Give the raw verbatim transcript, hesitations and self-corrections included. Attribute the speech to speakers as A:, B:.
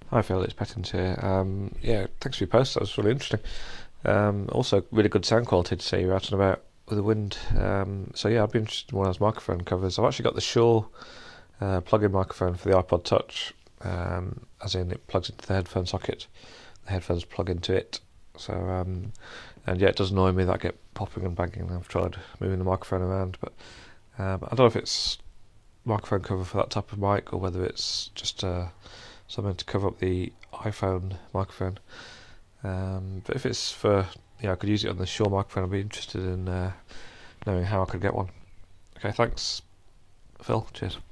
A: Hi Phil, it's Pettins here. Um, yeah, thanks for your post. That was really interesting. Um, also, really good sound quality to say you're out and about with the wind. Um, so yeah, I'd be interested in one of those microphone covers. I've actually got the Shure uh, plug-in microphone for the iPod Touch, um, as in it plugs into the headphone socket. The headphones plug into it. So um, and yeah, it does annoy me that I get popping and banging. I've tried moving the microphone around, but um, I don't know if it's microphone cover for that type of mic or whether it's just uh, something to cover up the iPhone microphone. Um, but if it's for, yeah, I could use it on the Shure microphone. I'd be interested in uh, knowing how I could get one. Okay, thanks, Phil. Cheers.